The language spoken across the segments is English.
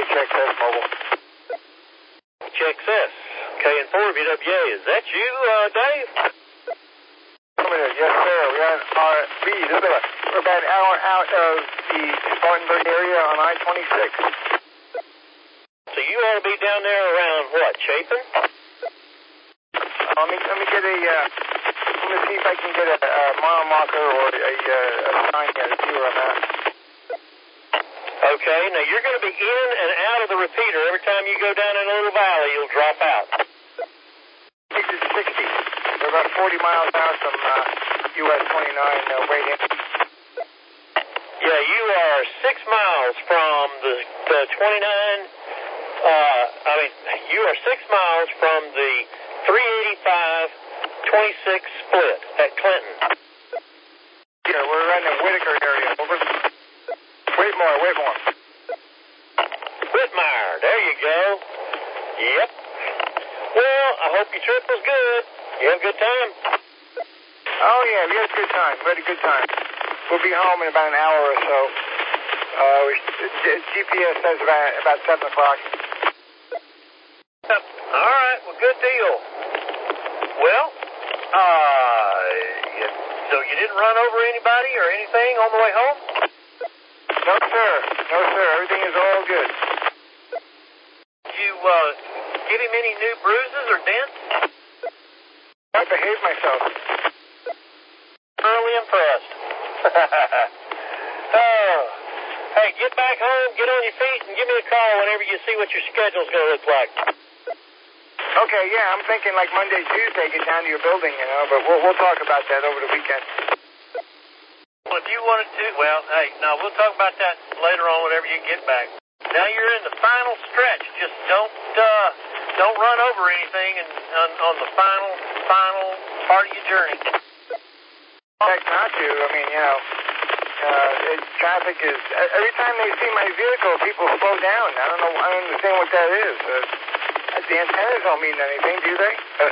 HXS Mobile. HXS, KN4VWA. Is that you, Dave? Yes, sir. We're on RB. We're about an hour out of the Spartanburg area on I-26. So you ought to be down there around what, Chapin? Let me get a, let me see if I can get a mile marker or a sign here to see where I'm at. Okay, now you're going to be in and out of the repeater. Every time you go down in a little valley, you'll drop out. Exit 60. We're about 40 miles out from US 29 way in. Yeah, you are 6 miles from the 29, you are 6 miles from the 385-26 split at Clinton. Yeah, we're in the Whitaker area. Over. Whitmore. Whitmire, there you go. Yep. Well, I hope your trip was good. You have a good time? Oh, yeah, we had a good time. We had a good time. We'll be home in about an hour or so. GPS says about 7 o'clock. All right, well, good deal. Well, so you didn't run over anybody or anything on the way home? No, sir. Everything is all good. Did you give him any new bruises or dents? I behaved myself. Thoroughly impressed. Oh, hey, get back home, get on your feet, and give me a call whenever you see what your schedule's going to look like. Okay, yeah, I'm thinking like Monday, Tuesday, get down to your building, but we'll talk about that over the weekend. Well, if you wanted to, we'll talk about that later on whenever you get back. Now you're in the final stretch. Just don't run over anything on the final part of your journey. Heck not to. I mean, traffic is, every time they see my vehicle, people slow down. I don't understand what that is. The antennas don't mean anything, do they?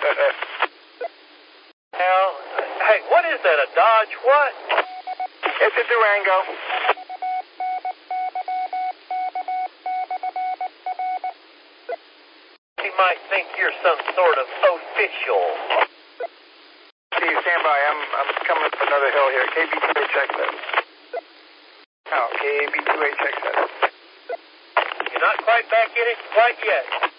Well, hey, what is that, a Dodge what? It's a Durango. He might think you're some sort of official. Steve, stand by. I'm coming up another hill here. KB2HXS. Oh, KB2HXS. You're not quite back in it quite yet.